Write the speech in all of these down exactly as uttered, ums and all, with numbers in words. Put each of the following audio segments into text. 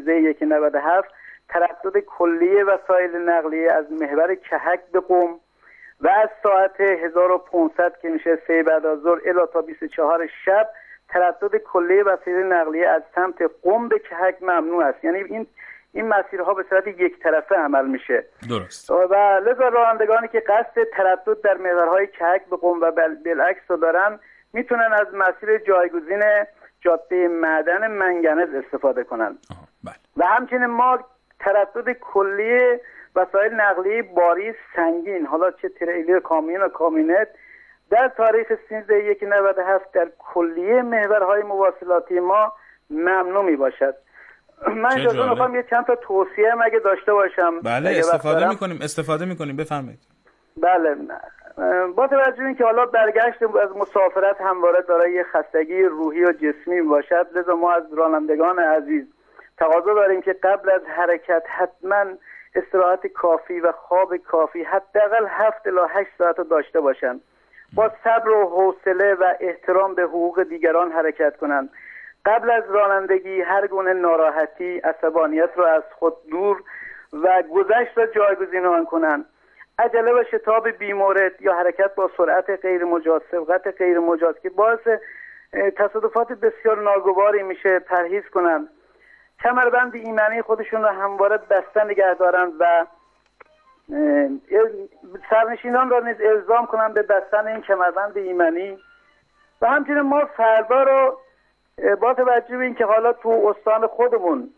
سیزده یک نود و هفت تردد کلیه وسایل نقلیه از محور کهک به قم و از ساعت هزار و پانصد که میشه سه بعد از ظهر الی تا بیست و چهار شب تردد کلیه وسایل نقلیه از سمت قم به کهک ممنوع است. یعنی این این مسیرها به صورت یک طرفه عمل میشه. درست. و لذا رانندگانی که قصد تردد در محورهای کهک به قم و بالعکس رو دارن میتونن از مسیر جایگزین جاده معدن منگنز استفاده کنن. بله. و همچنین ما تردد کلیه وسایل نقلیه باری سنگین، حالا چه تریلر، کامیون و کامیونت، در تاریخ سیزده یک نود و هفت در کلیه محورهای مواصلاتی ما ممنوع می باشد. من اجازه میخوام یه چند تا توصیه مگه داشته باشم. بله استفاده میکنیم استفاده میکنیم بفرمایید. بله با توجه به اینکه حالا برگشت از مسافرت همواره دارای یه خستگی روحی و جسمی باشد، لذا ما از رانندگان عزیز تقاضا داریم که قبل از حرکت حتما استراحت کافی و خواب کافی حداقل هفت الی هشت ساعت داشته باشند. با صبر و حوصله و احترام به حقوق دیگران حرکت کنند. قبل از رانندگی هر گونه ناراحتی، عصبانیت را از خود دور و گذشت را جایگزین آن کنند. عجله و شتاب بی‌مورد یا حرکت با سرعت غیر مجاز، سبقت غیر مجاز که باعث تصادفات بسیار ناگواری میشه پرهیز کنند. کمربند ایمنی خودشون را همواره بسته نگه دارند و سرنشینان را نیز الزام کنند به بستن این کمربند ایمنی. و همچنین ما فردا رو با توجه به اینکه حالا تو استان خودمون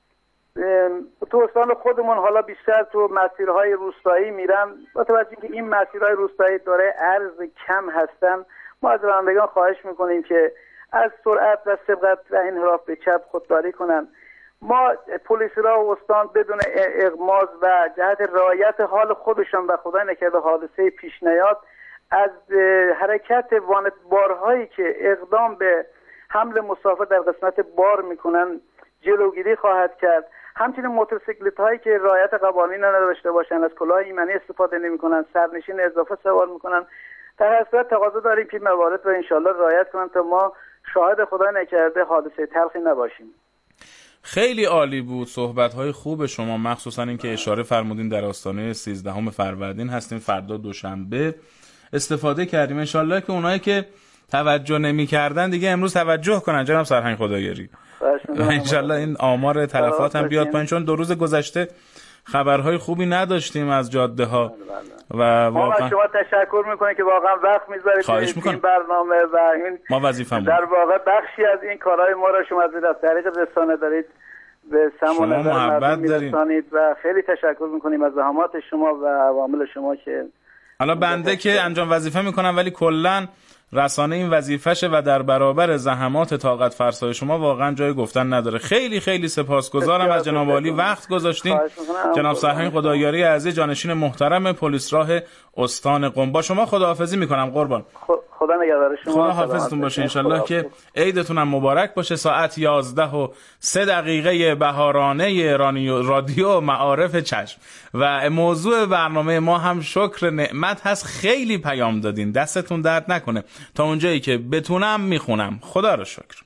تو استان خودمون حالا بیشتر تو مسیرهای روستایی میرن، با توجه که این مسیرهای روستایی داره عرض کم هستن، ما از رانندگان خواهش میکنیم که از سرعت و سبقت و انحراف به چپ خودداری کنن. ما پلیس را و استان بدون اغماض و جهت رعایت حال خودشان و خدای نکرده حادثه پیش نیاد از حرکت وانت بارهایی که اقدام به حمل مسافر در قسمت بار میکنن جلوگیری خواهد کرد. همچنین موتورسیکلت هایی که رعایت قوانین نداشته باشند، از کلاه ایمنی استفاده نمیکنن، سرنشین اضافه سوار میکنن، در هر صورت تقاضا داریم که موارد رو انشالله رعایت کنن تا ما شاهد خدای نکرده حادثه تلخی نباشیم. خیلی عالی بود صحبت‌های خوب شما، مخصوصا این که اشاره فرمودین در آستانه سیزدهم فروردین هستیم، فردا دوشنبه استفاده کردیم. انشالله که اونایی که توجه نمی‌کردن دیگه امروز توجه کنن جناب سرهنگ خدایاری. انشالله این آمار تلفات هم بیاد پایین، چون دو روز گذشته خبرهای خوبی نداشتیم از جاده ها و واقعا شما تشکر میکنه که واقعا وقت میذارید این برنامه و این ما وظیفه‌مون در واقع بخشی از این کارهای ما را شما از طریق رسانه دارید به سمع و نظر مردم میرسانید و خیلی تشکر میکنیم از زحمات شما و عوامل شما که حالا بنده که انجام وظیفه میکنم ولی کلا رسانه این وظیفشه و در برابر زحمات طاقت فرسای شما واقعا جای گفتن نداره. خیلی خیلی سپاسگزارم از جناب عالی وقت گذاشتین. جناب سرهنگ خدایاری عزیز جانشین محترم پلیس راه استان قم، با شما خداحافظی میکنم قربان. خدا نگهدار شما. خدا حافظتون باشه. انشالله که عیدتون هم مبارک باشه. ساعت یازده و سه دقیقه بهارانه رادیو معارف چشم و موضوع برنامه ما هم شکر نعمت هست. خیلی پیام دادین، دستتون درد نکنه. تا اونجایی که بتونم میخونم. خدا رو شکر.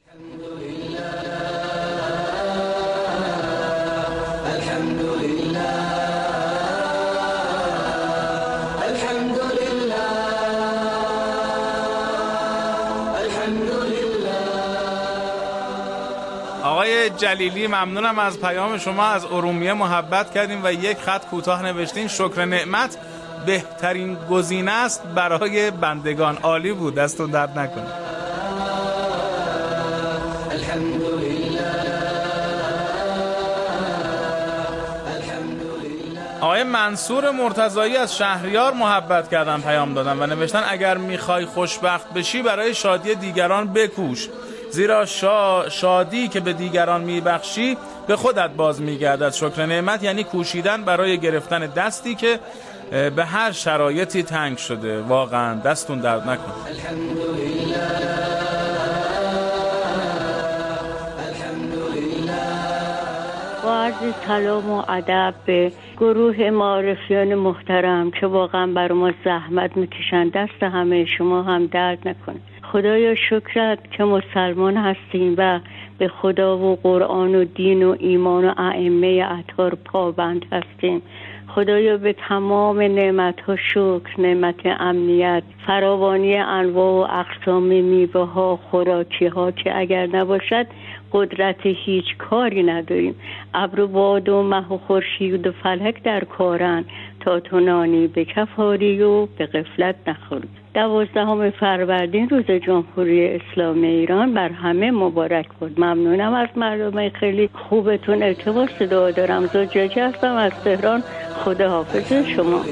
آقای جلیلی ممنونم از پیام شما. از ارومیه محبت کردیم و یک خط کوتاه نوشتین شکر نعمت بهترین گزینه است برای بندگان. عالی بود، دستون درد نکنه. آقای منصور مرتضایی از شهریار محبت کردن، پیام دادن و نوشتن اگر میخوای خوشبخت بشی برای شادی دیگران بکوش، زیرا شا... شادی که به دیگران میبخشی به خودت باز میگردد. شکر نعمت یعنی کوشیدن برای گرفتن دستی که به هر شرایطی تنگ شده. واقعا دستون درد نکنه. با عرض سلام و ادب به گروه معارفیان محترم که واقعا بر ما زحمت میکشن، دست همه شما هم درد نکنه. خدایا شکرت که مسلمان هستیم و به خدا و قرآن و دین و ایمان و ائمه اطهار پابند هستیم. خدایا به تمام نعمت‌ها شکر، نعمت امنیت، فراوانی انواع و اقسام میوه‌ها، خوراکی‌ها که اگر نباشد قدرت هیچ کاری نداریم. ابر و باد و مه و خورشید و فلک در کارن تا تو نانی به کفاری و به غفلت نخوری. دوازدهم فروردین روز جمهوری اسلامی ایران بر همه مبارک باد. ممنونم از مردم خیلی خوبتون. ارتباط دعا دارم. زجاجه هستم از تهران. خدا حافظ شما.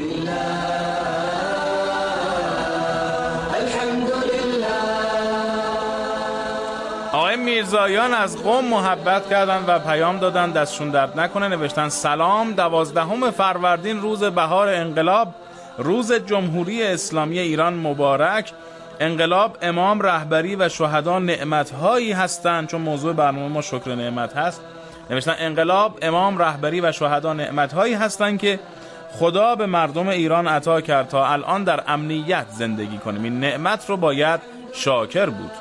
آقای میرزایان از قم محبت کردن و پیام دادن دستشون درد نکنه. نوشتن سلام، دوازدهم فروردین روز بهار انقلاب، روز جمهوری اسلامی ایران مبارک. انقلاب، امام، رهبری و شهدا نعمت‌هایی هستند، چون موضوع برنامه ما شکر نعمت هست. نوشتن انقلاب، امام، رهبری و شهدا نعمت‌هایی هستند که خدا به مردم ایران عطا کرد تا الان در امنیت زندگی کنیم. این نعمت رو باید شاکر بود.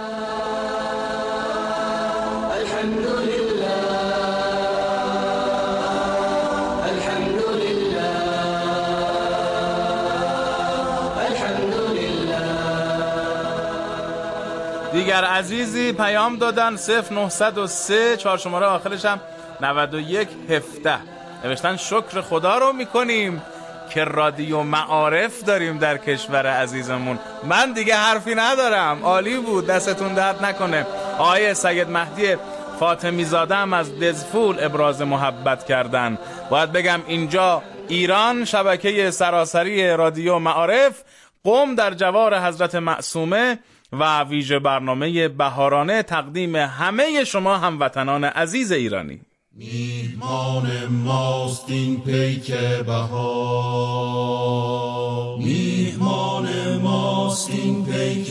دیگر عزیزی پیام دادن صفر نهصد و سه، چهار شماره آخرش هم نود و یک هفده. نوشتن شکر خدا رو میکنیم که رادیو معارف داریم در کشور عزیزمون. من دیگه حرفی ندارم. عالی بود، دستتون درد نکنه. آقای سید مهدی فاطمی زاده هم از دزفول ابراز محبت کردن. باید بگم اینجا ایران، شبکه سراسری رادیو معارف، قم در جوار حضرت معصومه و ویژه برنامه بهارانه تقدیم همه شما هموطنان عزیز ایرانی. میهمان ماست این پیک بهار، میهمان ماست این پیک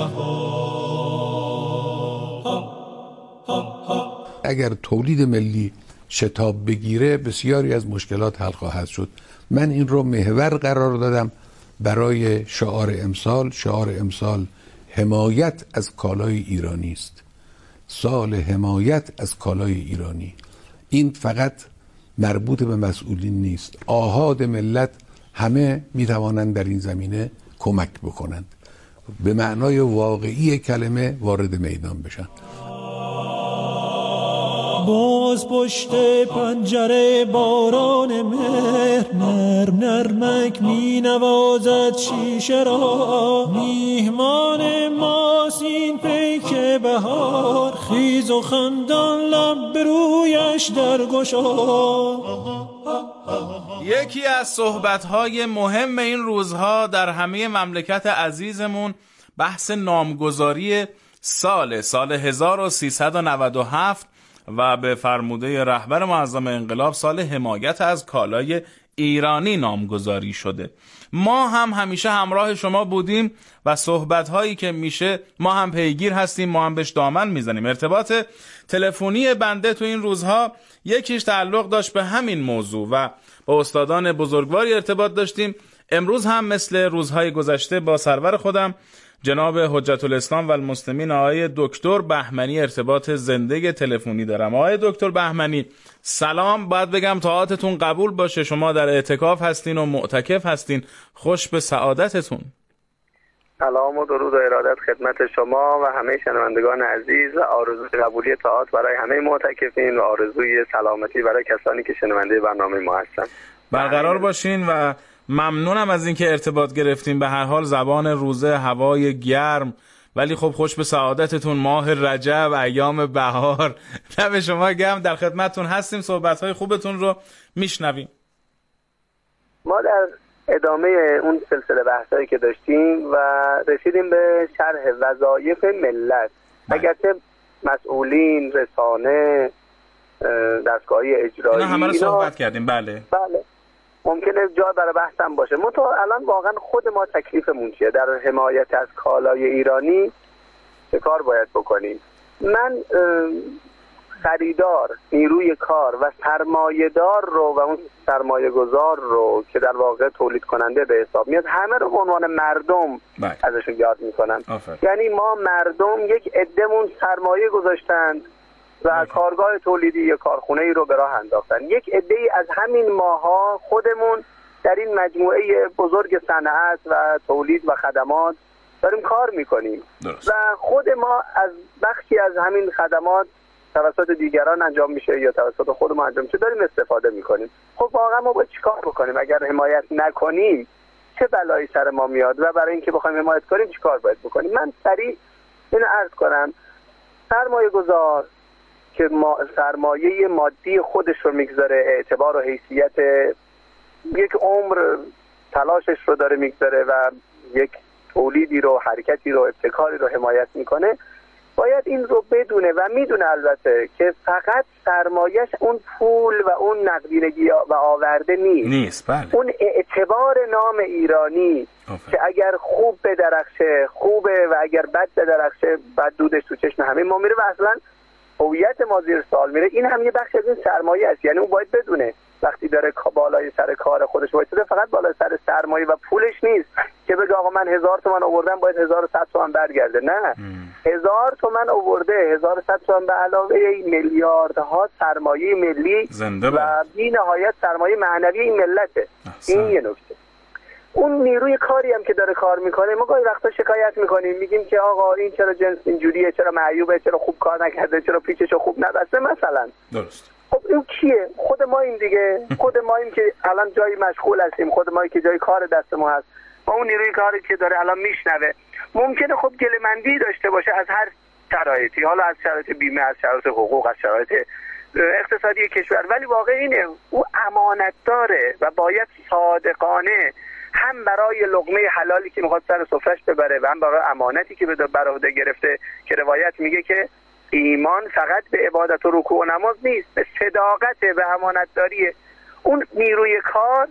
بهار. اگر تولید ملی شتاب بگیره بسیاری از مشکلات حل خواهد شد. من این رو محور قرار دادم برای شعار امسال. شعار امسال حمایت از کالای ایرانی است. سال حمایت از کالای ایرانی. این فقط مربوط به مسئولین نیست. آحاد ملت همه میتوانند در این زمینه کمک بکنند، به معنای واقعی کلمه وارد میدان بشن. باز پشت پنجره باران مهر، نرم نرمک می نوازد شیشه را. میهمان ماست این پیک بهار، خیز و خندان لب برویش در گشا. یکی از صحبت‌های مهم این روزها در همه مملکت عزیزمون بحث نامگذاری سال سال هزار و سیصد و نود و هفت و به فرموده رهبر معظم انقلاب سال حمایت از کالای ایرانی نامگذاری شده. ما هم همیشه همراه شما بودیم و صحبت‌هایی که میشه ما هم پیگیر هستیم، ما هم بهش دامن میزنیم. ارتباط تلفنی بنده تو این روزها یکیش تعلق داشت به همین موضوع و با استادان بزرگواری ارتباط داشتیم. امروز هم مثل روزهای گذشته با سرور خودم جناب حجت الاسلام و المسلمین آقای دکتر بهمنی ارتباط زنده تلفنی دارم. آقای دکتر بهمنی سلام. باید بگم طاعتتون قبول باشه، شما در اعتکاف هستین و معتکف هستین. خوش به سعادتتون. سلام و درود و ارادت خدمت شما و همه شنوندگان عزیز و آرزوی قبولی طاعت برای همه معتکفین و آرزوی سلامتی برای کسانی که شنونده برنامه ما هستن. برقرار باشین و ممنونم از اینکه ارتباط گرفتیم. به هر حال زبان روزه، هوای گرم، ولی خب خوش به سعادتتون. ماه رجب، ایام بهار، دم شما گرم. در خدمتتون هستیم، صحبت‌های خوبتون رو میشنویم. ما در ادامه اون سلسله بحثایی که داشتیم و رسیدیم به شرح وظایف ملت. اگرچه مسئولین، رسانه، دستگاه‌های اجرایی اینا همه رو صحبت کردیم. بله بله ممکنه جا برای بحثم باشه. منتها الان واقعا خود ما تکلیفمون چیه؟ در حمایت از کالای ایرانی چه کار باید بکنیم؟ من خریدار، نیروی کار و سرمایه‌دار رو و اون سرمایه گذار رو که در واقع تولید کننده به حساب میاد، همه رو به عنوان مردم ازشون یاد میکنم. یعنی ما مردم یک عده‌مون سرمایه گذاشتند و کارگاه تولیدی یا کارخونه ای رو به راه انداختن. یک عده‌ای از همین ماها خودمون در این مجموعه بزرگ صنعت و تولید و خدمات داریم کار میکنیم و خود ما از بخشی از همین خدمات توسط دیگران انجام میشه یا توسط خود ما انجام میشه داریم استفاده میکنیم. خب واقعا ما باید چیکار بکنیم؟ اگر حمایت نکنیم چه بلایی سر ما میاد و برای اینکه بخوایم حمایت کنیم چیکار باید بکنیم؟ من سریع اینو عرض کنم. سرمایه گذار که ما سرمایه مادی خودش رو میگذاره، اعتبار و حیثیت یک عمر تلاشش رو داره میگذاره و یک تولیدی رو، حرکتی رو، ابتکاری رو حمایت میکنه، باید این رو بدونه و میدونه البته که فقط سرمایهش اون پول و اون نقدینگی و آورده نیست نیست بله. اون اعتبار نام ایرانی آفه. که اگر خوب بدرخشه خوبه و اگر بد بدرخشه بد دودش تو چشم همه ما میره و اصلا هویت ما زیر سوال میره. این هم یه بخش از این سرمایه است. یعنی اون باید بدونه وقتی داره بالای سر کار خودش وایساده فقط بالای سر سرمایه و پولش نیست که بگه آقا من هزار تومن آوردم باید هزار و صد تومن برگرده. نه ام. هزار تومن آورده، هزار و صد تومن به علاوه میلیاردها سرمایه ملی و بی نهایت سرمایه معنوی این ملته. احسان. این یه نکته. اون نیروی کاری هم که داره کار میکنه ما گاهی وقتا شکایت میکنیم، میگیم که آقا این چرا جنس اینجوریه، چرا معیوبه، چرا خوب کار نکرده، چرا پیچشو خوب نبسته مثلا. درست. خب این کیه؟ خود ما این دیگه. خود ما این که الان جایی مشغول هستیم، خود ما که جای کار دست ما هست، ما اون نیروی کاری که داره الان میشنوه ممکنه خب گله‌مندی داشته باشه از هر شرایطی، حالا از شرایط بیمه، از شرایط حقوق، از شرایط اقتصادی کشور، ولی واقع اینه او امانت داره و باید صادقانه هم برای لقمه حلالی که میخواد سر سفرش ببره و هم برای امانتی که بر عهده گرفته که روایت میگه که ایمان فقط به عبادت و رکوع و نماز نیست، به صداقت و امانتداریه. اون نیروی کار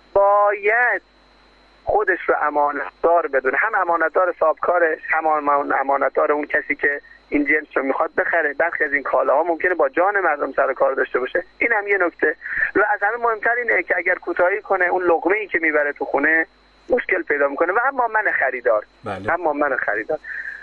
باید خودش رو امانتدار بدونه، هم امانتدار صاحبکارش، هم امانتدار اون کسی که این جنس رو میخواد بخره. برخی از این کالاها ممکنه با جان مردم سر کار داشته باشه. این هم یه نکته. و از همه مهمتر اینه که اگر کوتاهی کنه اون لقمه‌ای که میبره تو خونه مشکل پیدا میکنه. و اما من خریدار بله. اما من خریدار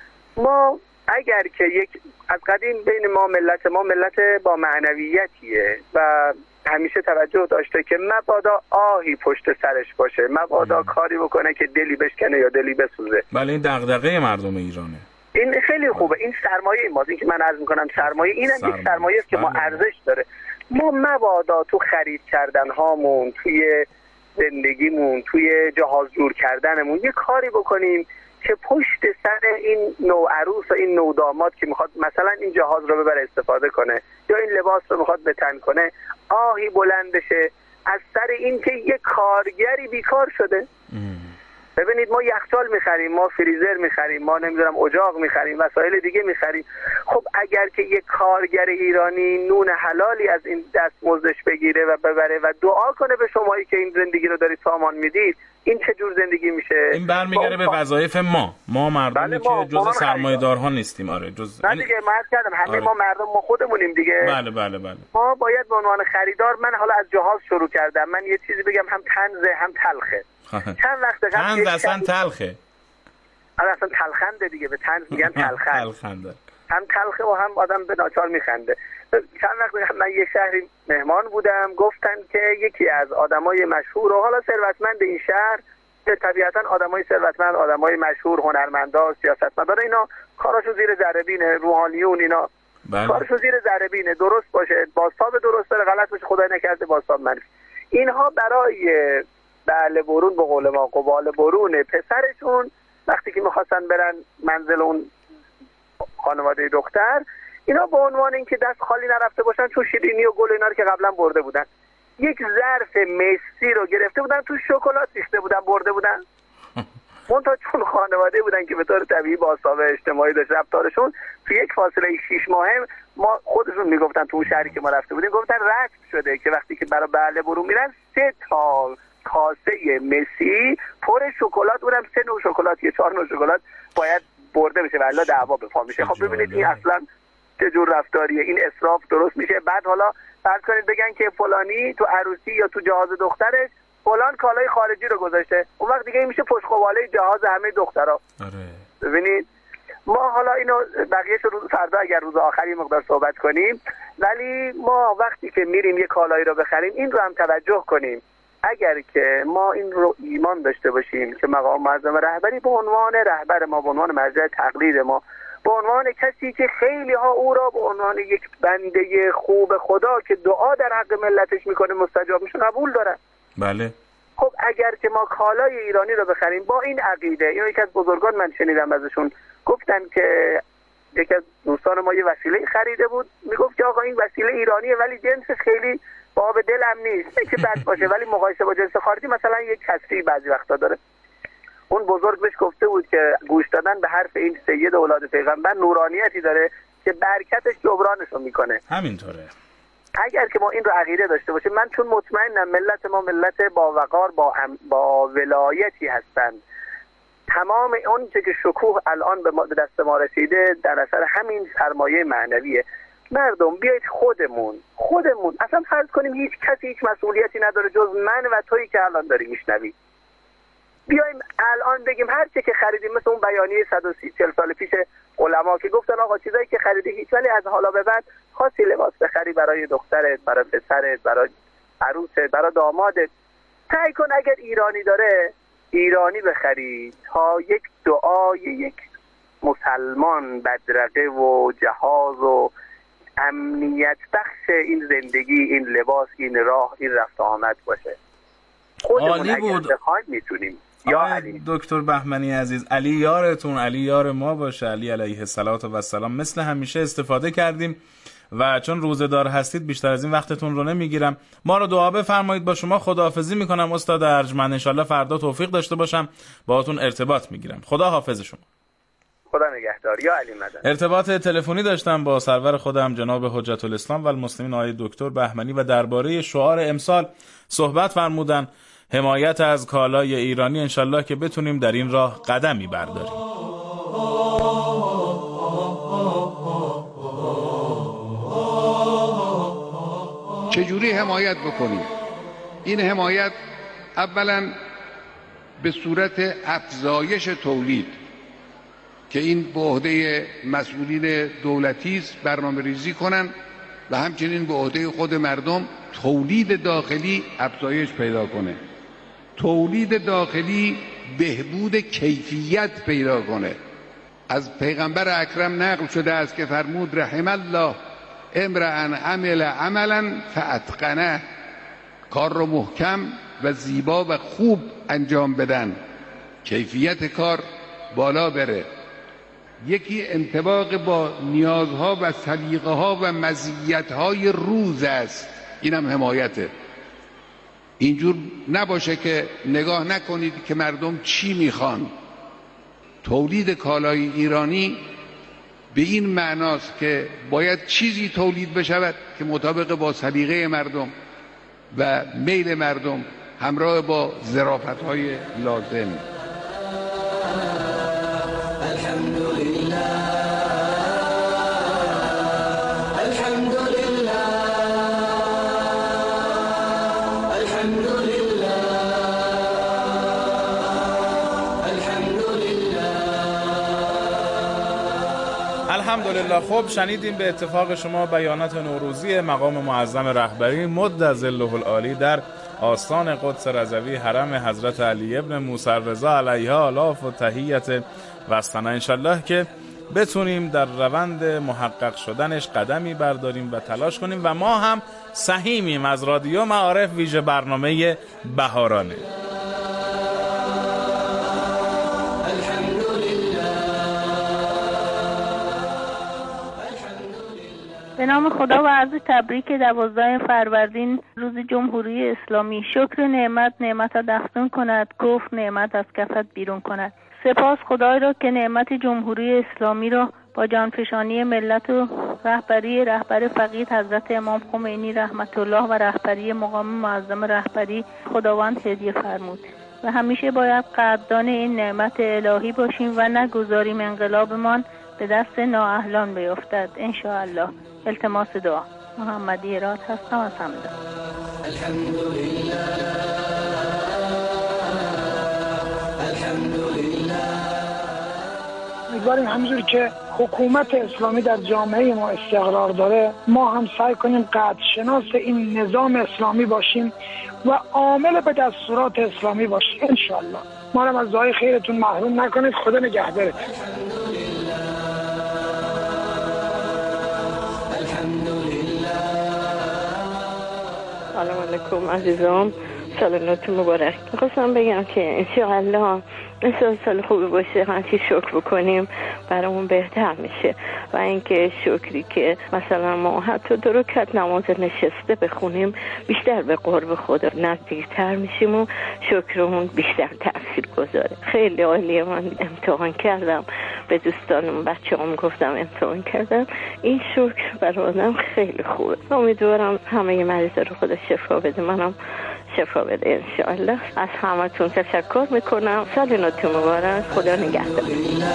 ما اگر که یک از قدیم بین ما ملت ما ملت با معنویتیه و همیشه توجه داشته که مبادا آهی پشت سرش باشه، مبادا ام. کاری بکنه که دلی بشکنه یا دلی بسوزه. بله این دغدغه مردم ایرانه. این خیلی خوبه. این سرمایه ماست. این که من عرض میکنم سرمایه اینم سرمایه. یک سرمایه است که ما ارزش داره. ما مبادا تو خرید کردن هامون، توی زندگیمون، توی جهاز جور کردنمون یه کاری بکنیم که پشت سر این نو عروس و این نو داماد که میخواد مثلا این جهاز رو ببره استفاده کنه یا این لباس رو میخواد به تن کنه آهی بلند بشه از سر این که یک کارگری بیکار شده. ام. ببینید ما یخچال میخریم، ما فریزر میخریم، ما نمیدونم اجاق میخریم، وسایل دیگه میخریم. خب اگر که یک کارگر ایرانی نون حلالی از این دستمزدش بگیره و ببره و دعا کنه به شمایی که این زندگی رو دارید سامان میدید، این چه جور زندگی میشه؟ این برمیگره به وظایف ما ما مردمی که جزء سرمایه‌دارها نیستیم. آره جزء نه دیگه من کردم همه آره. ما مردم ما خودمونیم دیگه. بله بله بله. ما باید به عنوان خریدار، من حالا از جهاز شروع کردم، من یه چیزی بگم هم طنزه هم تلخه. چند وقت قبل طنز اصلا تلخه. آره اصلا تلخنده دیگه، به طنز میگن تلخند. تلخنده. هم تلخه و هم آدم به ناچار میخنده. چند وقت من یه شهری مهمان بودم، گفتن که یکی از آدمای مشهور و حالا ثروتمند این شهر، که طبیعتا آدمای ثروتمند، آدمای مشهور، هنرمندا، سیاستمدار، اینا کاراشو زیر ذره بینه، روحانیون اینا بله. کاراشو زیر ذره بینه، درست باشه بازتاب درست داره، غلط باشه خدای نکرده بازتاب منفی. اینها برای بله برون به قول ما قبال برون پسرشون وقتی که میخواستن برن منزل اون خانواده دختر، اینا به عنوان اینکه دست خالی نرفته باشن چون شیرینی و گل اینا رو که قبلا برده بودن، یک ظرف مسی رو گرفته بودن تو شکلات ریخته بودن برده بودن. منتها چون خانواده بودن که به طور طبیعی با حساب اجتماعی داشت رفتارشون، تو یک فاصله شش ماهه ما خودشون میگفتن تو اون شهری که ما رفته بودیم گفتن رسم شده که وقتی که برای بله برون میرن سه تا کاسه مسی پر شکلات، اونم سه نوع شکلات یا چهار نوع شکلات باید برده بشه ولی دعوا به پا میشه. خب ببینید این اصلا چه جور رفتاریه، این اسراف درست میشه. بعد حالا فرض کنید بگن که فلانی تو عروسی یا تو جهاز دخترش فلان کالای خارجی رو گذاشته، اون وقت دیگه این میشه پشت قواله جهاز همه دخترها. آره. ببینید ما حالا اینو بقیه‌اش روز فردا اگر روز آخری مقدار صحبت کنیم، ولی ما وقتی که میریم یه کالایی رو بخریم این رو هم توجه کنیم، اگر که ما این رو ایمان داشته باشیم که مقام معظم رهبری به عنوان رهبر ما، به عنوان مرجع تقلید ما، به عنوان کسی که خیلی ها او را به عنوان یک بنده خوب خدا که دعا در حق ملتش میکنه مستجاب میشه قبول دارن. بله. خب اگر که ما کالای ایرانی رو بخریم با این عقیده، اینو یک از بزرگان من شنیدم ازشون گفتن که یکی از دوستان ما یه وسیله خریده بود، میگفت که آقا این وسیله ایرانیه ولی جنس خیلی با به دلم نیست، نه که بد باشه ولی مقایسه با جنس خارجی مثلا یک کسری بعضی وقتا داره. اون بزرگ بهش گفته بود که گوش دادن به حرف این سید اولاد پیغمبر نورانیتی داره که برکتش جبرانشو میکنه. همینطوره. اگر که ما این رو عقیده داشته باشیم، من چون مطمئنم ملت ما ملت با وقار با ام با ولایتی هستند، تمام اون چه که شکوه الان به دست ما رسیده در اثر همین سرمایه معنویه. مردم بیایید خودمون خودمون اصلا فرض کنیم هیچ کسی هیچ مسئولیتی نداره جز من و تویی که الان داری میشنوی، بیایم الان بگیم هر چه که خریدیم، مثل اون بیانیه صد و سی چهل سال پیش علما که گفتن آقا چیزایی که خریدی هیچ، ولی از حالا به بعد خاصی لباس بخری برای دخترت، برای پسرت، برای عروست، برای دامادت، سعی کن اگر ایرانی داره ایرانی بخری تا یک دعای یک مسلمان بدرقه و جهاز و امنیت بخش این زندگی، این لباس، این راه، این رفت آمد باشه. عالی بود. میتونیم. یا علی دکتر بهمنی عزیز، علی یارتون، علی یار ما باشه، علی علیه الصلاه و السلام. مثل همیشه استفاده کردیم و چون روزه‌دار هستید بیشتر از این وقتتون رو نمیگیرم. ما رو دعا بفرمایید. با شما خداحافظی میکنم استاد ارجمند. ان شاءالله فردا توفیق داشته باشم باهاتون ارتباط میگیرم. خدا حافظ شما. خدا نگهدار. یا علی مدد. ارتباط تلفنی داشتم با سرور خودم جناب حجت الاسلام و المسلمین آقای دکتر بهمنی و درباره شعار امسال صحبت فرمودن، حمایت از کالای ایرانی. انشالله که بتونیم در این راه قدمی برداریم. چجوری حمایت بکنیم؟ این حمایت اولا به صورت افزایش تولید که این به عهده مسئولین دولتی است برنامه ریزی کنن و همچنین به عهده خود مردم تولید داخلی افزایش پیدا کنه، تولید داخلی بهبود کیفیت پیدا کنه. از پیغمبر اکرم نقل شده است که فرمود رحم الله امرأ عمل عملا فاتقنه، کار رو محکم و زیبا و خوب انجام بدن، کیفیت کار بالا بره. یکی انطباق با نیازها و سلیقه ها و مزیت‌های روز است، اینم حمایته. اینجور نباشه که نگاه نکنید که مردم چی میخوان. تولید کالای ایرانی به این معناست که باید چیزی تولید بشود که مطابق با سلیقه مردم و میل مردم همراه با ظرافت‌های لازم. الحمدلله. خب شنیدیم به اتفاق شما بیانات نوروزی مقام معظم رهبری مد ظله العالی در آستان قدس رضوی حرم حضرت علی ابن موسی رضا علیها الاف و تحیت و ثنا. انشالله که بتونیم در روند محقق شدنش قدمی برداریم و تلاش کنیم و ما هم سهیمیم از رادیو معارف ویژه برنامه بهارانه. به نام خدا و عرض تبریک دوازده فروردین روز جمهوری اسلامی. شکر نعمت نعمت را دفن کند، کفر نعمت از کفت بیرون کند. سپاس خدای را که نعمت جمهوری اسلامی را با جانفشانی ملت و رهبری رهبر فقید حضرت امام خمینی رحمت الله و رهبری مقام معظم رهبری خداوند هدیه فرمود و همیشه باید قدردان این نعمت الهی باشیم و نگذاریم انقلابمان به دست نااهلان بیفتد. ان شاء الله. التماس دعا. محمدی راد هستم از همدان. الحمدلله الحمدلله امیدواریم همونجور که حکومت اسلامی در جامعه ما استقرار داره، ما هم سعی کنیم قدر شناس این نظام اسلامی باشیم و عامل به دستورات اسلامی باشیم انشالله. ما رو از دعای خیرتون محروم نکنید. خدا نگهدارتون. سلام علیکم عزیزان، سال نوتون مبارک. میخواستم بگم که انشاءالله این سال سال خوبی باشه، هرچی شکر بکنیم برامون بهتر میشه و اینکه شکری که مثلا ما حتی دو رکعت نماز نشسته بخونیم بیشتر به قرب خدا نزدیکتر میشیم و شکرمون بیشتر تأثیر گذاره. خیلی عالیه. من امتحان کردم، به دوستانم بچه‌ام گفتم امتحان کردم، این شکر برای آدم خیلی خوبه. امیدوارم همه مریضا رو خدا شفا بده، منم شفا بده انشاءالله. از همتون تشکر میکنم. سال نوتون مبارک. خدا نگهدار.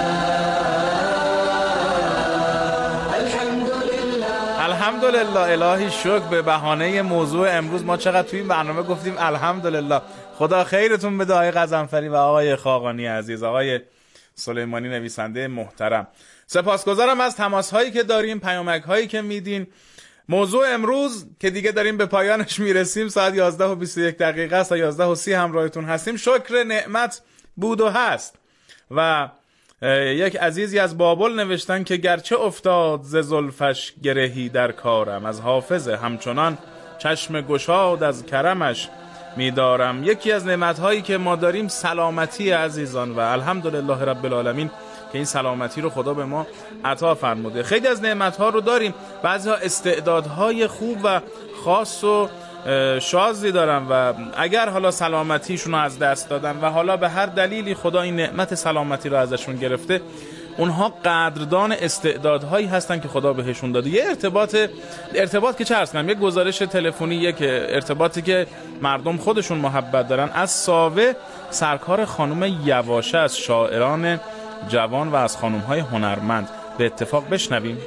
الحمدلله. الهی شکر. به بهانه موضوع امروز ما چقدر توی این برنامه گفتیم الحمدلله. خدا خیرتون بده آقای غضنفری و آقای خاقانی عزیز، آقای سلیمانی نویسنده محترم. سپاسگزارم از تماس هایی که داریم، پیامک هایی که میدین. موضوع امروز که دیگه داریم به پایانش میرسیم، ساعت یازده و بیست و یک دقیقه است، تا یازده و سی همراهتون هستیم. شکر نعمت بود و هست. و یک عزیزی از بابل نوشتن که گرچه افتاد ز زلفش گرهی در کارم، از حافظ همچنان چشم گشاد از کرمش میدارم. یکی از نعمت‌هایی که ما داریم سلامتی عزیزان و الحمدلله رب العالمین که این سلامتی رو خدا به ما عطا فرموده. خیلی از نعمت‌ها رو داریم، بعضی‌ها استعدادهای خوب و خاص و شازی دارن و اگر حالا سلامتیشون رو از دست دادن و حالا به هر دلیلی خدا این نعمت سلامتی رو ازشون گرفته، اونها قدردان استعدادهایی هستن که خدا بهشون داده. یه ارتباط ارتباط که چه عرض کنم، یک گزارش تلفنی، یک ارتباطی که مردم خودشون محبت دارن، از ساوه سرکار خانم یواشه، از شاعران جوان و از خانم‌های هنرمند. به اتفاق بشنویم.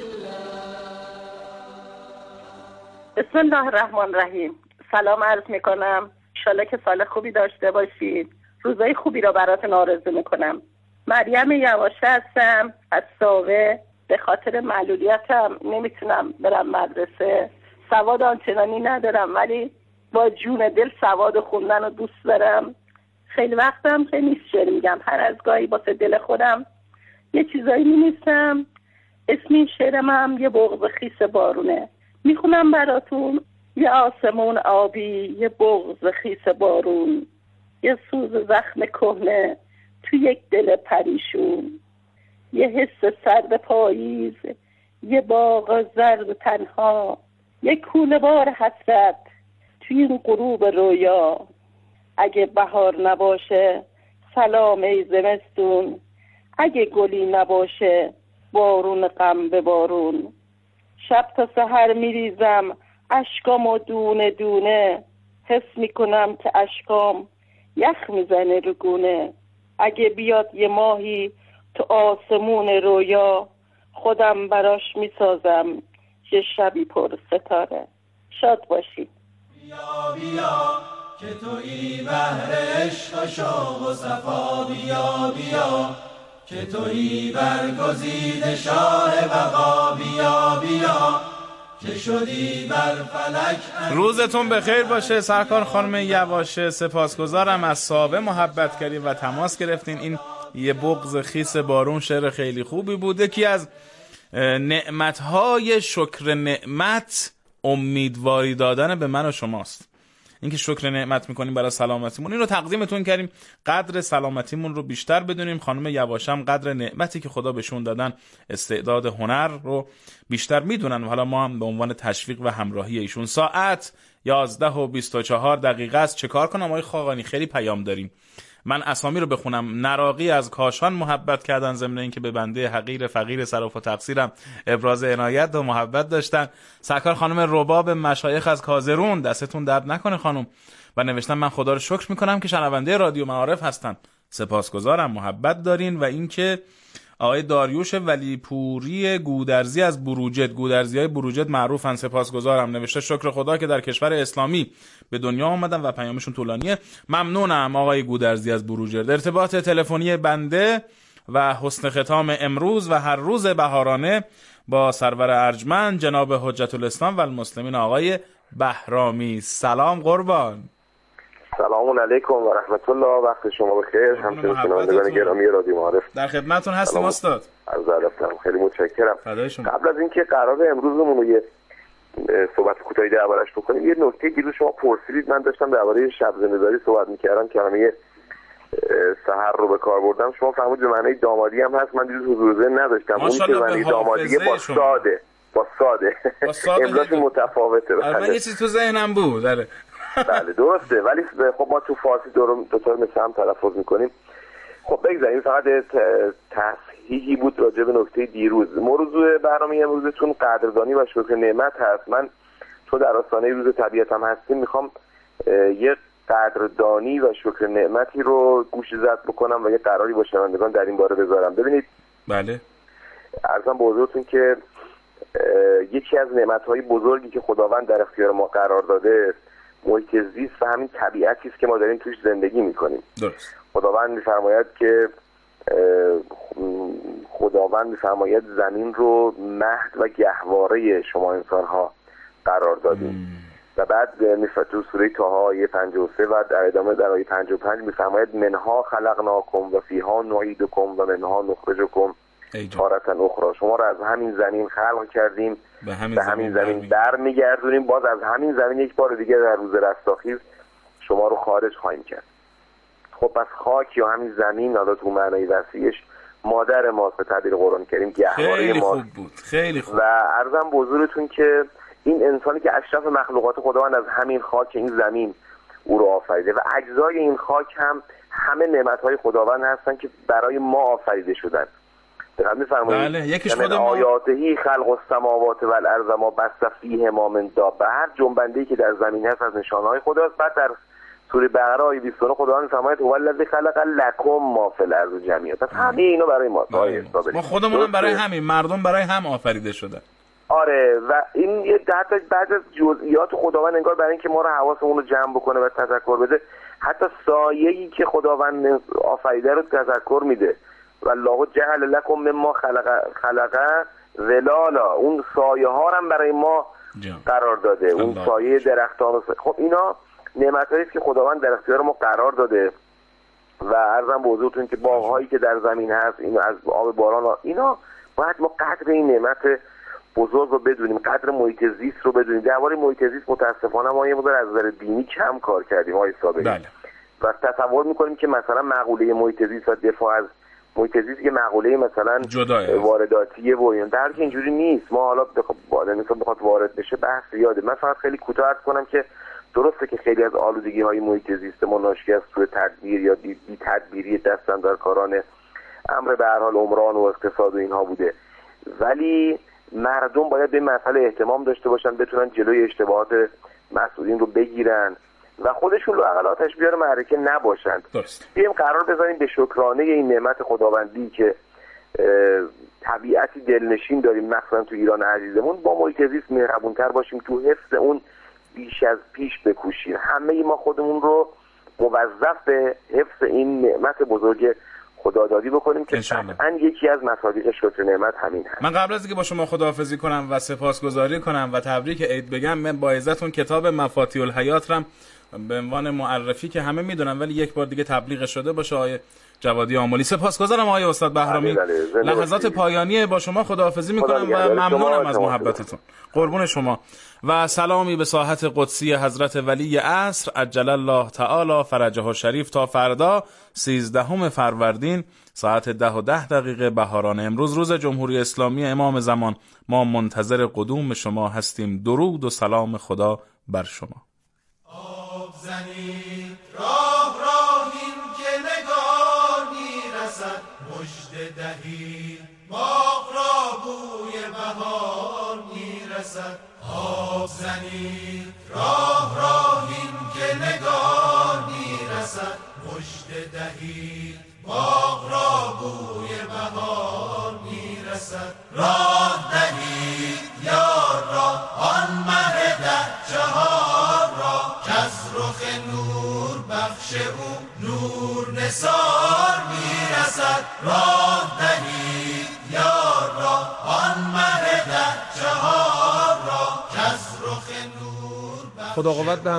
بسم الله الرحمن الرحیم. سلام عرض میکنم، انشالله که سال خوبی داشته باشید. روزای خوبی را براتون آرزو میکنم. مریم یواشه هستم از ساوه. به خاطر معلولیتم نمیتونم برم مدرسه، سواد آنچنانی ندارم، ولی با جون دل سواد خوندن رو دوست دارم. خیلی وقتم خیلی نیست شعر میگم، هر از گاهی واسه دل خودم یه چیزایی می‌نویسم. اسم این شعرم هم یه بغض خیس بارونه. میخونم براتون. یه آسمون آبی، یه بغض خیس بارون، یه سوز زخم کهنه تو یک دل پریشون، یه حس سرد پاییز، یه باغ زرد تنها، یه کوله بار حسرت توی این غروب رویا. اگه بهار نباشه سلام ای زمستون، اگه گلی نباشه بارون غم به بارون. شب تا سحر میریزم اشکام و دونه دونه، حس میکنم که اشکام یخ میزنه رو گونه. اگه بیاد یه ماهی تو آسمون رویا، خودم براش میسازم یه شبی پر ستاره. شاد باشی. بیا بیا که تویی بحر عشق و شوق و صفا، بیا بیا که تویی برگزیده شاه بقا، بیا بیا که شدی بر فلک. روزتون بخیر باشه سرکار خانم یواشه. سپاسگزارم از ساوه محبت کردین و تماس گرفتین. این یه بغض خیس بارون شعر خیلی خوبی بود. یکی از نعمتهای شکر نعمت امیدواری دادن به من و شماست. اینکه شکر نعمت میکنیم برای سلامتیمون، این رو تقدیمتون کردیم. قدر سلامتیمون رو بیشتر بدونیم. خانم یواشم قدر نعمتی که خدا بهشون دادن، استعداد هنر رو بیشتر میدونن و حالا ما هم به عنوان تشویق و همراهی ایشون. ساعت یازده و بیست و چهار دقیقه است. چه کار کنم آقای خاقانی؟ خیلی پیام داریم. من اسامی رو بخونم. نراقی از کاشان محبت کردن، ضمن اینکه به بنده حقیر فقیر صرف و تقصیرم ابراز عنایت و محبت داشتن. سرکار خانم رباب مشایخ از کازرون، دستتون درد نکنه خانم، و نوشتن من خدا رو شکر میکنم که شنونده رادیو معارف هستن. سپاسگزارم، محبت دارین. و اینکه آقای داریوش ولی پوری گودرزی از بروجرد، گودرزیای بروجرد معروفن، سپاسگزارم. نوشته شکر خدا که در کشور اسلامی به دنیا آمدن و پیامشون طولانیه. ممنونم آقای گودرزی از بروجرد. ارتباط تلفنی بنده و حسن ختام امروز و هر روز بهارانه با سرور ارجمند جناب حجت الاسلام و المسلمین آقای بهرامی. سلام قربان. سلام علیکم و رحمت الله، وقت شما بخیر. همچنین شنوندگان گرامی رادیو معارف در خدمتتون هستیم استاد. عرض ادب، خیلی متشکرم. قبل از اینکه قرار امروزمون رو یه صحبت کوتاهی دربارش بکنیم، یه نکته دیروز شما پرسیدید، من داشتم درباره شب زنده‌داری صحبت می‌کردم، کلمه سحر رو به کار بردم. شما فرمودید به معنی دامادی هم هست، من دیروز حضور ذهن نداشتم. اون که معنی دامادی با ساده با ساده املاش متفاوته. من یه چیز تو ذهنم بود. آره بله درسته، ولی خب ما تو فارسی دو تا مثل هم تلفظ میکنیم. خب بگذاریم، فقط تصحیحی بود راجع به نکته دیروز. موضوع برنامه امروزتون قدردانی و شکر نعمت هست. من تو در آستانه روز طبیعت هم هستیم، میخوام یه قدردانی و شکر نعمتی رو گوش زد بکنم و یه قراری با شنوندگان در این باره بذارم. ببینید، بله عرضم به حضورتون که یکی از نعمت‌های بزرگی که خداوند در اختیار ما قرار داده محیط زیست و همین طبیعتی است که ما داریم توش زندگی میکنیم. درست. خداوند میفرماید که خداوند میفرماید زمین رو مهد و گهواره شما انسان‌ها قرار دادیم. و بعد میفرماید تو سوره طه آیه پنجاه و سه و در ادامه در آیه پنجاه و پنج میفرماید منها خلقناکم و فیها نعیدکم و منها نخرجکم تارة اخرى. شما رو از همین زمین خلق کردیم، به همین, به همین زمین, زمین در میگردونیم، باز از همین زمین یک بار دیگه در روز رستاخیز شما رو خارج خواهیم کرد. خب پس خاک یا همین زمین، حالا تو معنای وسیعش مادر ماست به تعبیر قرآن کریم، گهواره ماست. خوب بود، خیلی خوب. و عرضم به حضورتون که این انسانی که اشرف مخلوقات خداوند از همین خاک این زمین او رو آفریده و اجزای این خاک هم همه نعمت‌های خداوند هستن که برای ما آفریده شدن. دقیق می‌فرمایید؟ بله، یکیش خود ما. آیاتهی خلق السماوات والارض ما بث فیهما من دابه. هر جنبنده‌ای که در زمین هست از نشانه‌های خداست. بعد در سوره بقره آیه بیست و نه خداوند می‌فرماید هو الذی خلق لکم ما فی الارض جمیعا. پس همه اینا برای ما. ما خودمون برای همین، مردم برای هم آفریده شدن. آره، و این یه حتی بعد از جزئیات خداوند انگار برای اینکه ما رو حواسمون رو جمع بکنه و تذکر بده، حتی سایه‌ای که خداوند آفریده رو تذکر میده. و الله جعل لکم مما خلق خلق ظلالا. اون سایه ها هم برای ما قرار داده، اون سایه درختان. خب اینا نعمتایی است که خداوند در اختیار ما قرار داده. و عرضم به حضورتون که باغ‌هایی که در زمین هست، اینو از آب باران، اینا باید ما قدر این نعمت بزرگ رو بدونیم، قدر محیط زیست رو بدونیم. درباره محیط زیست متاسفانه ما یه مقدار از نظر دینی کم کار کردیم آقای صابری. بله. و تصور می‌کنیم که مثلا مقوله محیط زیست و دفاع از محیط زیست یه مقوله مثلا وارداتیه و این، در حالی که اینجوری نیست. ما حالا بخواد مثلا بخواد وارد بشه بحث زیاده. من فقط خیلی کوتاه عرض کنم که درسته که خیلی از آلودگی‌های محیط زیست ما ناشی از سوء تدبیر یا بی تدبیری دستاندرکاران امر به هر حال عمران و اقتصاد و اینها بوده، ولی مردم باید به مسئله اهتمام داشته باشن، بتونن جلوی اشتباهات مسئولین رو بگیرن و خودشون رو اقل آتش بیار معرکه نباشند. بیایم قرار بذاریم به شکرانه این نعمت خداوندی که طبیعتی دلنشین داریم، مثلا تو ایران عزیزمون، با محیط زیست مهربونتر باشیم، تو حفظ اون بیش از پیش بکوشیم. همه ما خودمون رو موظف به حفظ این نعمت بزرگ خدادادی بکنیم که قطعاً یکی از مصادیق شکر نعمت همین هست. من قبل از اینکه با شما خداحافظی کنم و سپاسگزاری کنم و تبریک عید بگم، من با عزتون کتاب مفاتیح الحیات رم به عنوان معرفی که همه میدونن ولی یک بار دیگه تبلیغ شده باشه آقای جوادی آملی. سپاسگزارم آقای استاد بهرامی. لحظات پایانی با شما خداحافظی میکنم و ممنونم از محبتتون. قربون شما. و سلامی به ساحت قدسی حضرت ولی عصر عجل الله تعالی فرجه الشریف تا فردا سیزدهم فروردین ساعت ده و ده دقیقه بهاران امروز، روز جمهوری اسلامی امام زمان. ما منتظر قدوم شما هستیم. درود و سلام خدا بر شما. آب زنید راه راهیم که نگار میرسد، مژده دهید باغ را بوی بهار میرسد. آب زنید راه راهیم که نگار میرسد، مژده دهید باغ را بوی بهار میرسد. راه دهید یار را آن مه ده چهار را، کز رخ نور بخش او نور نثار میرسد. راه خدا قوت به